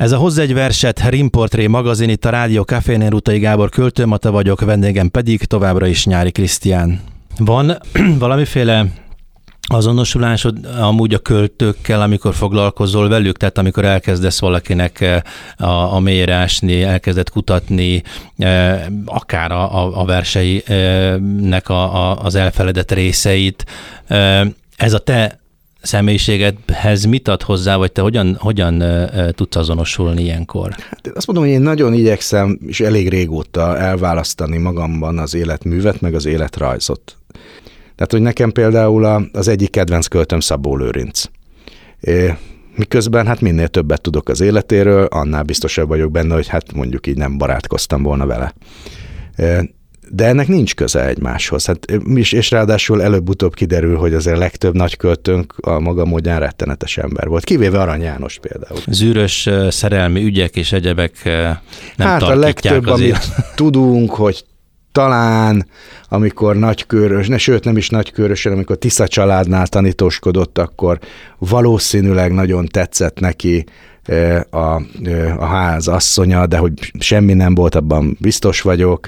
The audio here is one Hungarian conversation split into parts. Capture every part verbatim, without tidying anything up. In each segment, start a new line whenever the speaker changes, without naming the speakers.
Ez a Hozz egy verset Rimportré magazin, itt a Rádió Cafénél, Rutai Gábor Költőmata vagyok, vendégem pedig továbbra is Nyári Krisztián. Van valamiféle azonosulásod amúgy a költőkkel, amikor foglalkozol velük, tehát amikor elkezdesz valakinek a, a mélyre ásni, elkezded kutatni, akár a, a verseinek a, a, az elfeledett részeit. Ez a te személyiségedhez mit ad hozzá, vagy te hogyan, hogyan tudsz azonosulni ilyenkor?
Hát azt mondom, hogy én nagyon igyekszem, és elég régóta elválasztani magamban az életművet, meg az életrajzot. Tehát, hogy nekem például az egyik kedvenc költőm Szabó Lőrinc. É, miközben hát minél többet tudok az életéről, annál biztosabb vagyok benne, hogy hát mondjuk így nem barátkoztam volna vele. É, de ennek nincs köze egymáshoz. Hát, és, és ráadásul előbb-utóbb kiderül, hogy azért a legtöbb nagy költőnk a maga módján rettenetes ember volt. Kivéve Arany János például.
Zűrös szerelmi ügyek és egyebek nem
hát
tarkítják
a legtöbb,
az
amit
élet.
tudunk, hogy talán, amikor Nagykőrös, ne, sőt nem is Nagykőrösen, amikor Tisza családnál tanítóskodott, akkor valószínűleg nagyon tetszett neki a, a ház asszonya, de hogy semmi nem volt, abban biztos vagyok.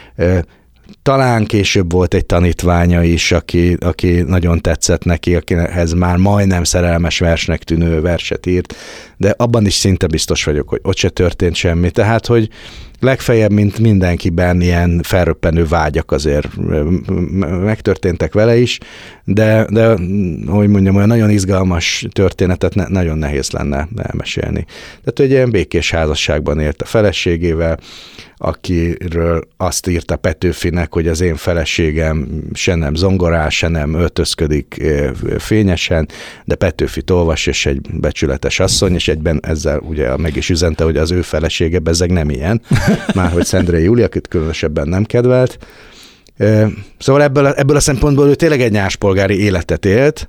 Talán később volt egy tanítványa is, aki, aki nagyon tetszett neki, akihez már majdnem szerelmes versnek tűnő verset írt, de abban is szinte biztos vagyok, hogy ott se történt semmi. Tehát, hogy legfeljebb, mint mindenkiben ilyen felröppenő vágyak azért megtörténtek vele is, de, de hogy mondjam, olyan nagyon izgalmas történetet ne, nagyon nehéz lenne elmesélni. Tehát, hogy ilyen békés házasságban élt a feleségével, akiről azt írta Petőfinek, hogy az én feleségem se nem zongorál, se nem öltözködik fényesen, de Petőfit olvas, és egy becsületes asszony, és egyben ezzel ugye meg is üzente, hogy az ő felesége bezzeg nem ilyen, már hogy Szendrei Júlia, akit különösebben nem kedvelt. Szóval ebből a, ebből a szempontból ő tényleg egy nyáspolgári életet élt,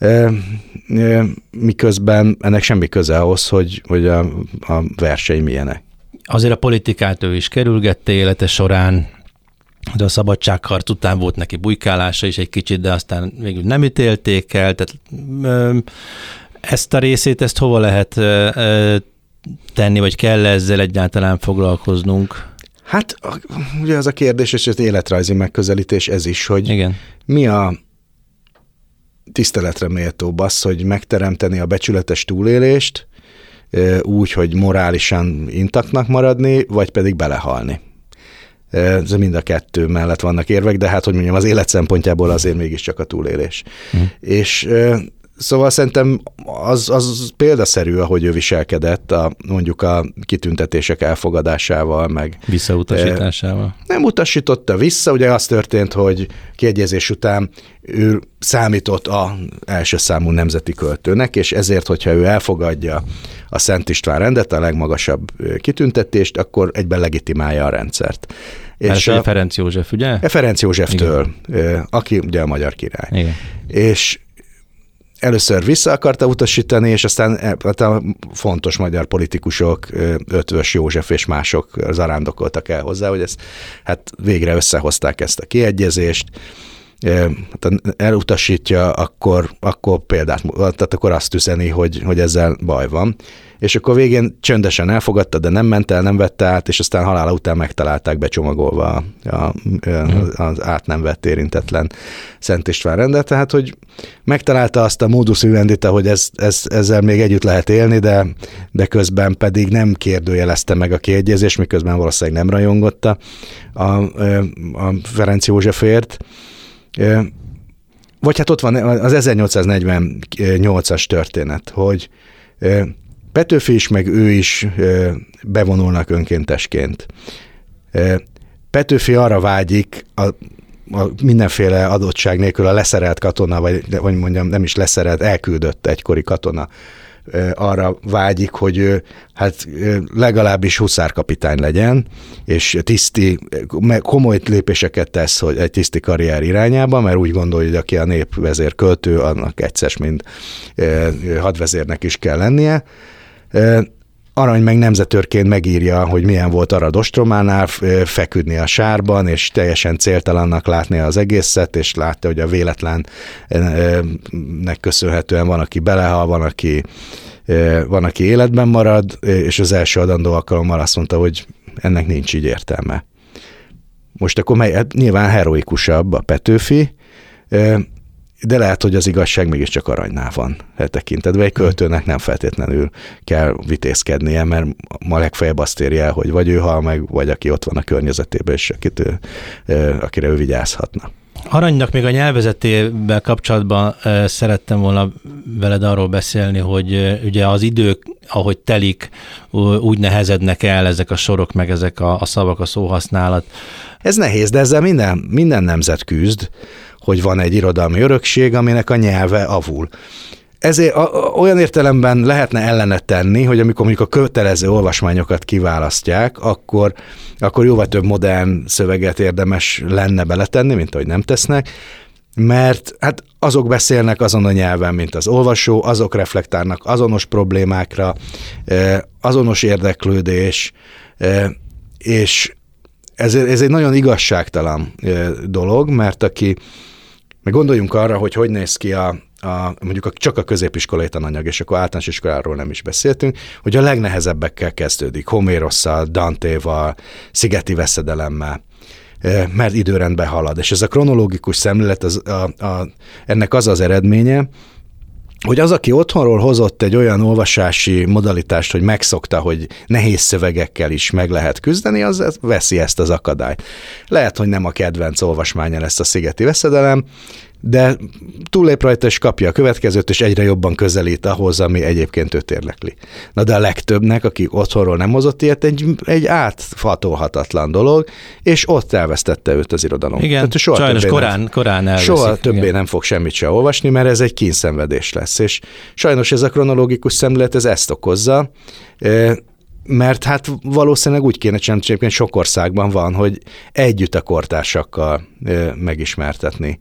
miközben ennek semmi köze ahhoz, hogy, hogy a, a versei milyenek.
Azért a politikát ő is kerülgette élete során, de a szabadságharc után volt neki bujkálása is egy kicsit, de aztán végül nem ítélték el. Tehát ezt a részét, ezt hova lehet tenni, vagy kell ezzel egyáltalán foglalkoznunk?
Hát ugye az a kérdés, és az életrajzi megközelítés ez is, hogy igen. Mi a tiszteletre méltóbb az, hogy megteremteni a becsületes túlélést, úgy, hogy morálisan intaktnak maradni, vagy pedig belehalni. Ez mind a kettő mellett vannak érvek, de hát, hogy mondjam, az élet szempontjából azért mégiscsak a túlélés. Mm. És szóval szerintem az, az példaszerű, ahogy ő viselkedett a, mondjuk a kitüntetések elfogadásával, meg
visszautasításával.
Nem utasította vissza, ugye az történt, hogy kiegyezés után ő számított az első számú nemzeti költőnek, és ezért, hogyha ő elfogadja a Szent István rendet, a legmagasabb kitüntetést, akkor egyben legitimálja a rendszert.
És a Ferenc József, ugye?
Ferenc Józseftől, igen. Aki ugye a magyar király. Igen. És először vissza akarta utasítani, és aztán hát a fontos magyar politikusok, Ötvös József és mások zarándokoltak el hozzá, hogy ezt, hát végre összehozták ezt a kiegyezést. Hát elutasítja, akkor, akkor példát, tehát akkor azt üzeni, hogy, hogy ezzel baj van. És akkor végén csöndesen elfogadta, de nem ment el, nem vette át, és aztán halála után megtalálták becsomagolva a, a, az át nem vett érintetlen Szent István rendet. Tehát, hogy megtalálta azt a modus vivendit, hogy ez, ez, ezzel még együtt lehet élni, de, de közben pedig nem kérdőjelezte meg a kiegyezést, miközben valószínűleg nem rajongotta a, a Ferenc Józsefért. Vagy hát ott van az ezernyolcszáznegyvennyolcas történet, hogy Petőfi is, meg ő is bevonulnak önkéntesként. Petőfi arra vágyik, a, a mindenféle adottság nélkül a leszerelt katona, vagy, vagy mondjam, nem is leszerelt, elküldött egykori katona, arra vágyik, hogy hát legalábbis huszárkapitány legyen, és tiszti, komoly lépéseket tesz, hogy egy tiszti karrier irányába, mert úgy gondolja, hogy aki a népvezér költő, annak egyszer mind hadvezérnek is kell lennie. Arany meg nemzetőrként megírja, hogy milyen volt Arad ostrománál feküdni a sárban, és teljesen céltalannak látni az egészet, és látta, hogy a véletlennek köszönhetően van, aki belehal, van, aki van, aki életben marad, és az első adandó alkalommal azt mondta, hogy ennek nincs így értelme. Most akkor mely, hát nyilván heroikusabb a Petőfi, de lehet, hogy az igazság mégiscsak aranynál van e tekintetben. Egy költőnek nem feltétlenül kell vitézkednie, mert ma legfeljebb azt érje el, hogy vagy ő hal meg, vagy aki ott van a környezetében, és akit ő, akire ő vigyázhatna.
Aranynak még a nyelvezetével kapcsolatban szerettem volna veled arról beszélni, hogy ugye az idők, ahogy telik, úgy nehezednek el ezek a sorok, meg ezek a, a szavak, a szóhasználat.
Ez nehéz, de ezzel minden, minden nemzet küzd, hogy van egy irodalmi örökség, aminek a nyelve avul. Ezért a, a, olyan értelemben lehetne ellene tenni, hogy amikor mondjuk a kötelező olvasmányokat kiválasztják, akkor, akkor jóval több modern szöveget érdemes lenne beletenni, mint ahogy nem tesznek, mert hát azok beszélnek azon a nyelven, mint az olvasó, azok reflektálnak azonos problémákra, azonos érdeklődés, és ez, ez egy nagyon igazságtalan dolog, mert aki, meg gondoljunk arra, hogy hogy néz ki a, a mondjuk a, csak a középiskolai tananyag, és akkor általános iskoláról nem is beszéltünk, hogy a legnehezebbekkel kezdődik, Homérosszal, Dantéval, Szigeti veszedelemmel, mert időrendben halad. És ez a kronológikus szemlélet, az, a, a, ennek az az eredménye, hogy az, aki otthonról hozott egy olyan olvasási modalitást, hogy megszokta, hogy nehéz szövegekkel is meg lehet küzdeni, az veszi ezt az akadályt. Lehet, hogy nem a kedvenc olvasmánya lesz a Szigeti veszedelem, de túllép rajta, és kapja a következőt, és egyre jobban közelít ahhoz, ami egyébként őt érdekli. Na de a legtöbbnek, aki otthonról nem hozott ilyet, egy, egy átfatolhatatlan dolog, és ott elvesztette őt az irodalom.
Igen, soha sajnos korán, nem, korán elveszik.
Soha többé igen. nem fog semmit se olvasni, mert ez egy kényszenvedés lesz. És sajnos ez a kronológikus szemlélet, ez ezt okozza, mert hát valószínűleg úgy kéne csinálni, hogy sok országban van, hogy együtt a kortársakkal megismertetni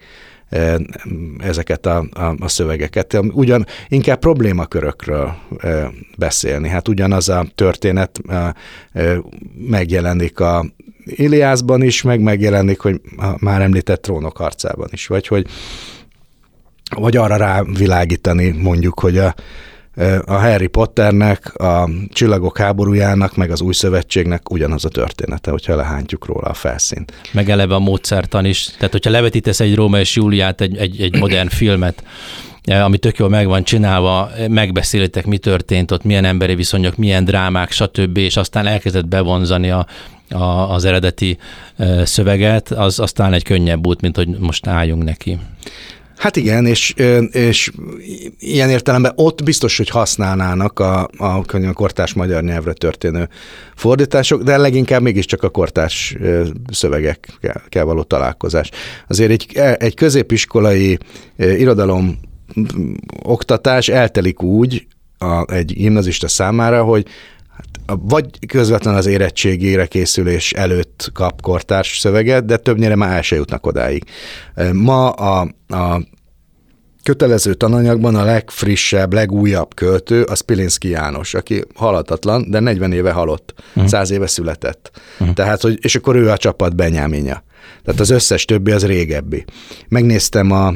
ezeket a, a, a szövegeket. Ugyan inkább problémakörökről e, beszélni. Hát ugyanaz a történet e, e, megjelenik a Iliászban is, meg megjelenik, hogy a már említett Trónok harcában is, vagy hogy vagy arra rávilágítani mondjuk, hogy a A Harry Potternek, a Csillagok háborújának, meg az Új Szövetségnek ugyanaz a története, hogyha lehántjuk róla a felszínt.
Meg eleve a módszertan is. Tehát, hogyha levetítesz egy Róma és Júliát, egy, egy, egy modern filmet, ami tök jól meg van csinálva, megbeszélitek, mi történt ott, milyen emberi viszonyok, milyen drámák, stb., és aztán elkezdett bevonzani a, a, az eredeti szöveget, az aztán egy könnyebb út, mint hogy most álljunk neki.
Hát igen, és, és ilyen értelemben ott biztos, hogy használnának a, a kortárs magyar nyelvre történő fordítások, de leginkább mégiscsak a kortárs szövegekkel kell való találkozás. Azért egy, egy középiskolai irodalom oktatás eltelik úgy a, egy gimnazista számára, hogy vagy közvetlen az érettségére készülés előtt kap kortárs szöveget, de többnyire már el se jutnak odáig. Ma a, a kötelező tananyagban a legfrissebb, legújabb költő az Pilinszky János, aki halhatatlan, de negyven éve halott, uh-huh. száz éve született. Uh-huh. Tehát, hogy, és akkor ő a csapat Benyáminja. Tehát az összes többi az régebbi. Megnéztem a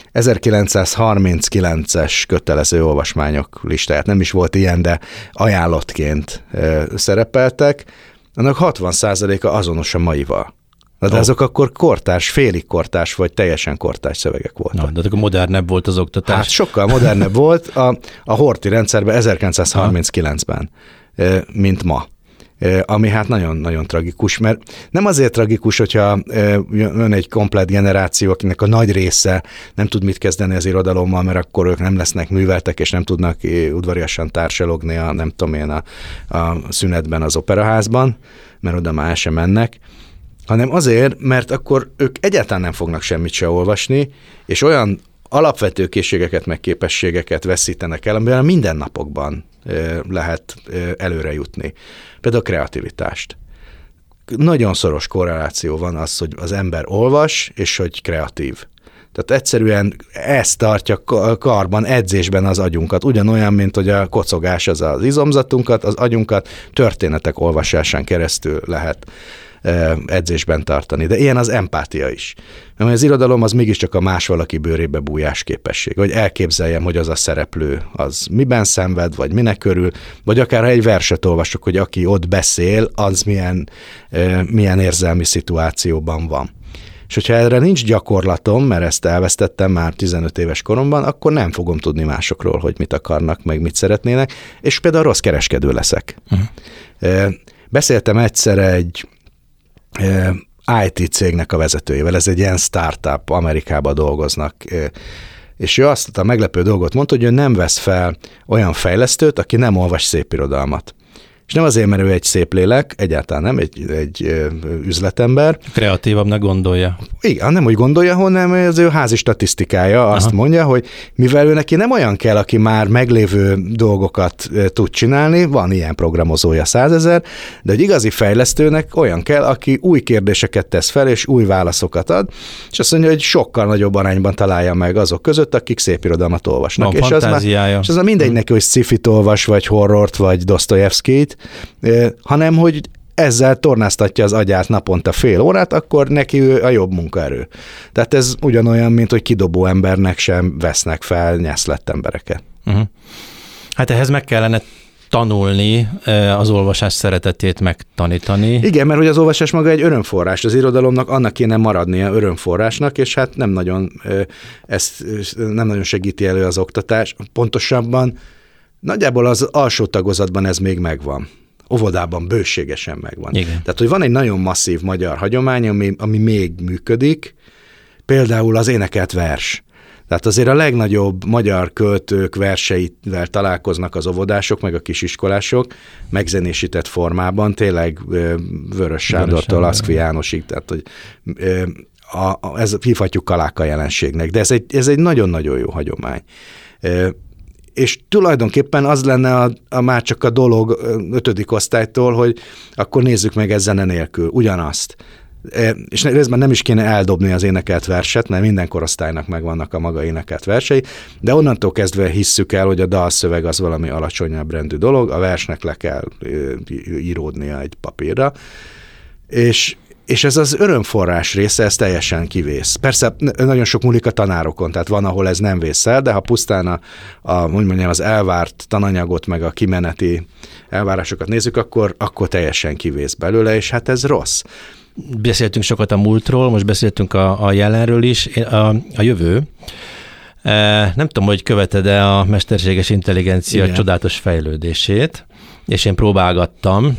ezerkilencszázharminckilences kötelező olvasmányok listáját. Nem is volt ilyen, de ajánlottként e, szerepeltek. Annak hatvan százaléka azonos a maival. De oh. azok akkor kortárs, félig kortárs, vagy teljesen kortárs szövegek voltak. Na,
de akkor modernebb volt az oktatás.
Hát sokkal modernebb volt a, a Horthy rendszerben ezerkilencszázharminckilencben, e, mint ma. Ami hát nagyon-nagyon tragikus, mert nem azért tragikus, hogyha jön egy komplett generáció, akinek a nagy része nem tud mit kezdeni az irodalommal, mert akkor ők nem lesznek műveltek, és nem tudnak udvariasan társalogni a, nem tudom én, a, a szünetben az operaházban, mert oda már sem mennek, hanem azért, mert akkor ők egyáltalán nem fognak semmit se olvasni, és olyan alapvető készségeket, meg képességeket veszítenek el, amivel mindennapokban lehet előre jutni. Például a kreativitást. Nagyon szoros korreláció van az, hogy az ember olvas, és hogy kreatív. Tehát egyszerűen ez tartja karban, edzésben az agyunkat. Ugyanolyan, mint hogy a kocogás az az izomzatunkat, az agyunkat történetek olvasásán keresztül lehet edzésben tartani. De ilyen az empátia is. Mert az irodalom az mégiscsak a más valaki bőrébe bújás képesség, hogy elképzeljem, hogy az a szereplő az miben szenved, vagy minek körül, vagy akár ha egy verset olvasok, hogy aki ott beszél, az milyen, milyen érzelmi szituációban van. És hogyha erre nincs gyakorlatom, mert ezt elvesztettem már tizenöt éves koromban, akkor nem fogom tudni másokról, hogy mit akarnak, meg mit szeretnének, és például rossz kereskedő leszek. Uh-huh. Beszéltem egyszer egy i té cégnek a vezetőjével, ez egy ilyen startup, Amerikában dolgoznak, és ő azt a meglepő dolgot mondta, hogy ő nem vesz fel olyan fejlesztőt, aki nem olvas szépirodalmat. És nem azért, mert ő egy szép lélek, egyáltalán nem, egy, egy üzletember.
Kreatívabbnak gondolja.
Igen, nem úgy gondolja, hanem az ő házi statisztikája azt Aha. mondja, hogy mivel ő neki nem olyan kell, aki már meglévő dolgokat tud csinálni, van ilyen programozója százezer, de egy igazi fejlesztőnek olyan kell, aki új kérdéseket tesz fel, és új válaszokat ad, és azt mondja, hogy sokkal nagyobb arányban találja meg azok között, akik szépirodalmat olvasnak.
Van
és
fantáziája.
Az már, és az már mindegy neki, hogy sci-fit olvas, vagy horrort, vagy Dostoyevskit, hanem hogy ezzel tornáztatja az agyát naponta fél órát, akkor neki ő a jobb munkaerő. Tehát ez ugyanolyan, mint hogy kidobó embernek sem vesznek fel nyeszlett embereket.
Uh-huh. Hát ehhez meg kellene tanulni, az olvasás szeretetét megtanítani.
Igen, mert hogy az olvasás maga egy örömforrás, az irodalomnak annak kéne maradnia örömforrásnak, és hát nem nagyon, ezt nem nagyon segíti elő az oktatás. Pontosabban nagyjából az alsó tagozatban ez még megvan. Óvodában bőségesen megvan.
Igen.
Tehát, hogy van egy nagyon masszív magyar hagyomány, ami, ami még működik, például az énekelt vers. Tehát azért a legnagyobb magyar költők verseivel találkoznak az óvodások, meg a kisiskolások, megzenésített formában, tényleg Vörös Sándortól Aszkfi Jánosig, tehát hogy a, a, ez hívhatjuk kaláka jelenségnek, de ez egy, ez egy nagyon-nagyon jó hagyomány. És tulajdonképpen az lenne a, a már csak a dolog ötödik osztálytól, hogy akkor nézzük meg ez zene nélkül, ugyanazt. És részben nem is kéne eldobni az énekelt verset, mert minden korosztálynak megvannak a maga énekelt versei, de onnantól kezdve hisszük el, hogy a dalszöveg az valami alacsonyabb rendű dolog, a versnek le kell íródnia egy papírra, és És ez az örömforrás része, ez teljesen kivész. Persze nagyon sok múlik a tanárokon, tehát van, ahol ez nem vész el, de ha pusztán a, a, mondjam, az elvárt tananyagot, meg a kimeneti elvárásokat nézzük, akkor, akkor teljesen kivész belőle, és hát ez rossz.
Beszéltünk sokat a múltról, most beszéltünk a, a jelenről is, a, a jövő. Nem tudom, hogy követed-e a mesterséges intelligencia Igen. csodálatos fejlődését, és én próbálgattam,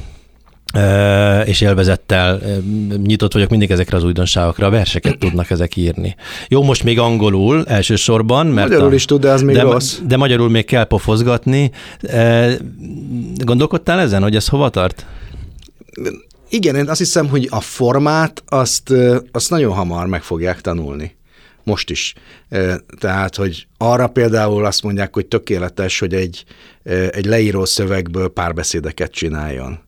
és élvezettel nyitott vagyok mindig ezekre az újdonságokra, a verseket tudnak ezek írni. Jó, most még angolul elsősorban, mert
magyarul
a,
is tud, de az még
de,
rossz.
De magyarul még kell pofozgatni. Gondolkodtál ezen, hogy ez hova tart?
Igen, én azt hiszem, hogy a formát azt, azt nagyon hamar meg fogják tanulni. Most is. Tehát, hogy arra például azt mondják, hogy tökéletes, hogy egy, egy leíró szövegből párbeszédeket csináljon.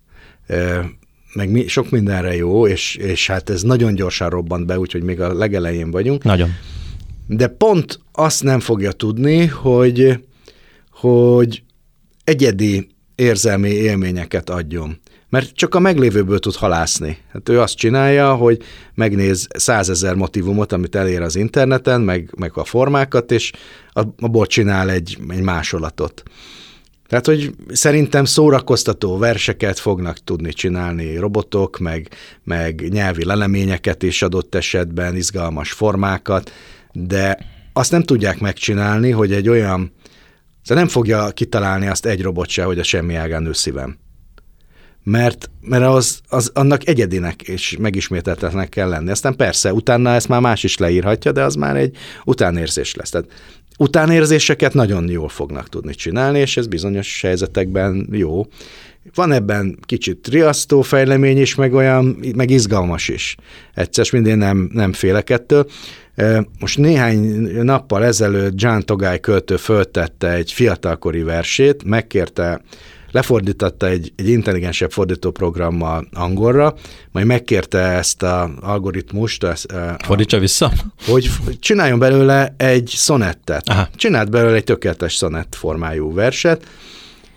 Meg mi, sok mindenre jó, és, és hát ez nagyon gyorsan robbant be, úgyhogy még a legelején vagyunk.
Nagyon.
De pont azt nem fogja tudni, hogy, hogy egyedi érzelmi élményeket adjon. Mert csak a meglévőből tud halászni. Hát ő azt csinálja, hogy megnéz százezer motívumot, amit elér az interneten, meg, meg a formákat, és abból csinál egy, egy másolatot. Tehát, hogy szerintem szórakoztató verseket fognak tudni csinálni robotok, meg, meg nyelvi leleményeket is adott esetben, izgalmas formákat, de azt nem tudják megcsinálni, hogy egy olyan, szóval nem fogja kitalálni azt egy robot se, hogy a semmi ágán nő szívem. Mert, mert az, az annak egyedinek és megismételtetnek kell lenni. Aztán persze, utána ezt már más is leírhatja, de az már egy utánérzés lesz. Tehát utánérzéseket nagyon jól fognak tudni csinálni, és ez bizonyos helyzetekben jó. Van ebben kicsit riasztó fejlemény is, meg olyan, meg izgalmas is. Egyszer mindén nem, nem félek ettől. Most néhány nappal ezelőtt Ján Togai költő föltette egy fiatalkori versét, megkérte, lefordította egy, egy intelligensebb fordítóprogrammal angolra, majd megkérte ezt az algoritmust, a,
fordítsa vissza,
hogy csináljon belőle egy szonettet. Aha. Csinált belőle egy tökéletes szonett formájú verset,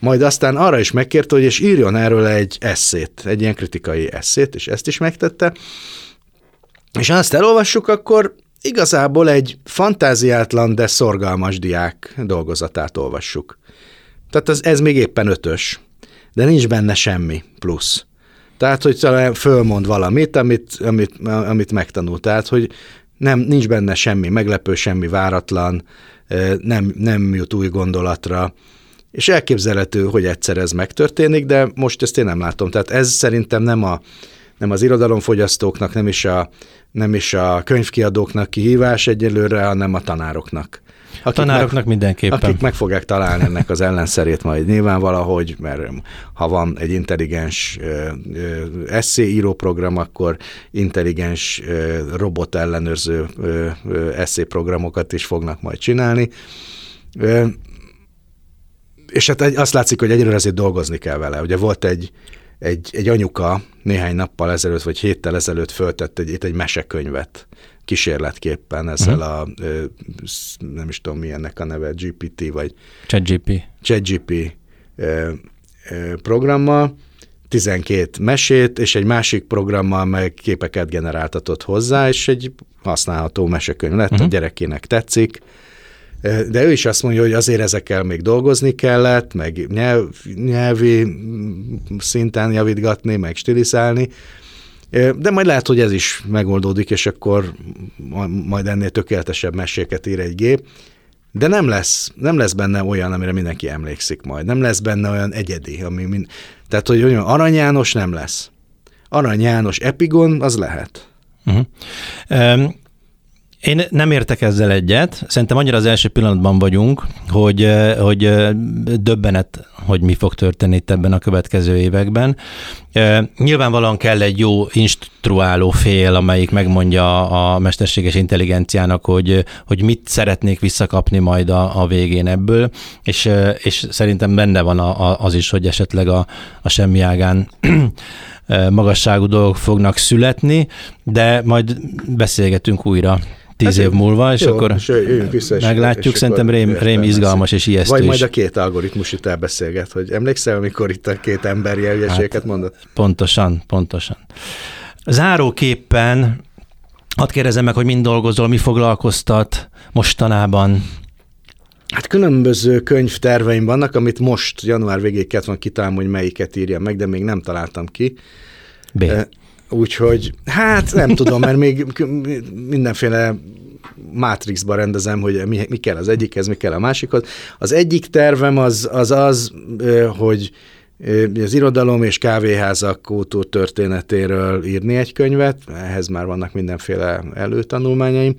majd aztán arra is megkérte, hogy és írjon erről egy esszét, egy ilyen kritikai esszét, és ezt is megtette. És ha azt elolvassuk, akkor igazából egy fantáziátlan, de szorgalmas diák dolgozatát olvassuk. Tehát ez, ez még éppen ötös, de nincs benne semmi plusz. Tehát, hogy talán fölmond valamit, amit, amit, amit megtanul. Tehát, hogy nem, nincs benne semmi meglepő, semmi váratlan, nem, nem jut új gondolatra, és elképzelhető, hogy egyszer ez megtörténik, de most ezt én nem látom. Tehát ez szerintem nem, a, nem az irodalomfogyasztóknak, nem is, a, nem is a könyvkiadóknak kihívás egyelőre, hanem a tanároknak.
A tanároknak meg, mindenképpen.
Akik meg fogják találni ennek az ellenszerét majd nyilván valahogy, mert ha van egy intelligens esszéíró program, akkor intelligens robot ellenőrző esszéprogramokat is fognak majd csinálni. És hát azt látszik, hogy egyről azért dolgozni kell vele. Ugye volt egy, egy, egy anyuka néhány nappal ezelőtt, vagy héttel ezelőtt föltett egy, itt egy mesekönyvet kísérletképpen ezzel uh-huh. a, nem is tudom mi ennek a neve, gé pé té vagy
ChatGPT.
ChatGPT programmal, tizenkét mesét, és egy másik programmal meg képeket generáltatott hozzá, és egy használható mesekönyv lett, uh-huh. a gyerekének tetszik. De ő is azt mondja, hogy azért ezekkel még dolgozni kellett, meg nyelv, nyelvi szinten javítgatni, meg stilizálni, de majd lehet, hogy ez is megoldódik, és akkor majd ennél tökéletesebb meséket ír egy gép, de nem lesz, nem lesz benne olyan, amire mindenki emlékszik majd. Nem lesz benne olyan egyedi, ami mind... Tehát, hogy olyan Arany János nem lesz. Arany János epigon, az lehet.
Uh-huh. Um... Én nem értek ezzel egyet. Szerintem annyira az első pillanatban vagyunk, hogy, hogy döbbenet, hogy mi fog történni itt ebben a következő években. Nyilvánvalóan kell egy jó instruáló fél, amelyik megmondja a mesterséges intelligenciának, hogy, hogy mit szeretnék visszakapni majd a, a végén ebből, és, és szerintem benne van a, a, az is, hogy esetleg a, a semmi ágán magasságú dolgok fognak születni, de majd beszélgetünk újra tíz hát év múlva, és jó, akkor és vissza, meglátjuk. És Szerintem rém, rém izgalmas és ijesztő
Vagy majd
is.
a két algoritmus itt elbeszélget, hogy emlékszel, amikor itt a két ember ilyen hülyeségeket hát, mondott?
Pontosan, pontosan. Záróképpen hadd kérdezem meg, hogy mind dolgozol, mi foglalkoztat mostanában?
Hát különböző könyvterveim vannak, amit most január végéig kellett volna kitalálni, hogy melyiket írjam meg, de még nem találtam ki.
B.
Úgyhogy, hát nem tudom, mert még mindenféle mátrixba rendezem, hogy mi, mi kell az egyikhez, mi kell a másikhoz. Az egyik tervem az az, az hogy az irodalom és kávéházak kultúrtörténetéről írni egy könyvet, ehhez már vannak mindenféle előtanulmányaim.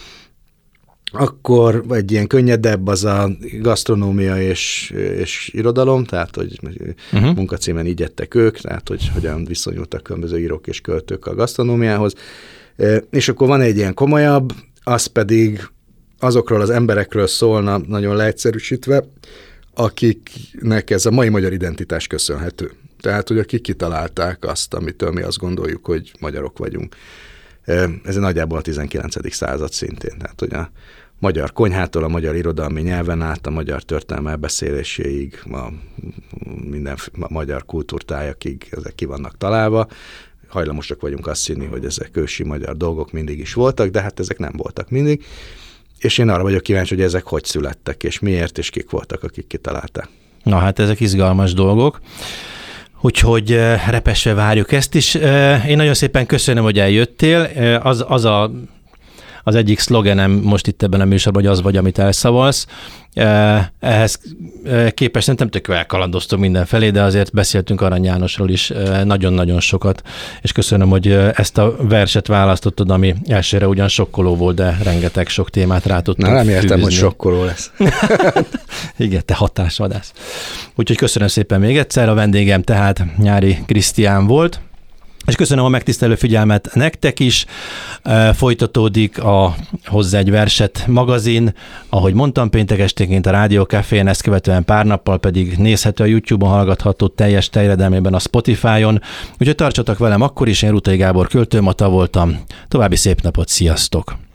Akkor egy ilyen könnyedebb az a gasztronómia és, és irodalom, tehát hogy uh-huh. munkacímen így ettek ők, tehát hogy hogyan viszonyultak különböző írók és költők a gasztronómiához. És akkor van egy ilyen komolyabb, az pedig azokról az emberekről szólna, nagyon leegyszerűsítve, akiknek ez a mai magyar identitás köszönhető. Tehát, hogy akik kitalálták azt, amitől mi azt gondoljuk, hogy magyarok vagyunk. Ez nagyjából a tizenkilencedik század szintén. Tehát, hogy a magyar konyhától a magyar irodalmi nyelven át, a magyar történelem elbeszéléséig, a minden a magyar kultúrtájakig ezek ki vannak találva. Hajlamosak vagyunk azt hinni, hogy ezek ősi magyar dolgok mindig is voltak, de hát ezek nem voltak mindig. És én arra vagyok kíváncsi, hogy ezek hogy születtek, és miért, és kik voltak, akik kitalálták.
Na hát ezek izgalmas dolgok. Úgyhogy repesve várjuk ezt is. Én nagyon szépen köszönöm, hogy eljöttél. Az, az a, az egyik szlogenem most itt ebben a műsorban, hogy az vagy, amit elszavalsz. Ehhez képest nem tök elkalandoztunk mindenfelé, de azért beszéltünk Arany Jánosról is nagyon-nagyon sokat, és köszönöm, hogy ezt a verset választottad, ami elsőre ugyan sokkoló volt, de rengeteg sok témát rá tudtunk.
Na, nem értem, hogy sokkoló lesz.
Igen, te hatásvadász. Úgyhogy köszönöm szépen még egyszer, a vendégem tehát Nyári Krisztián volt. És köszönöm a megtisztelő figyelmet nektek is. Folytatódik a Hozzá egy verset magazin, ahogy mondtam, péntek esténként a Rádió Cafén, ezt követően pár nappal pedig nézhető a YouTube-on, hallgatható teljes terjedelmében a Spotify-on. Úgyhogy tartsatok velem akkor is, én Rutai Gábor Költő Mata voltam. További szép napot, sziasztok!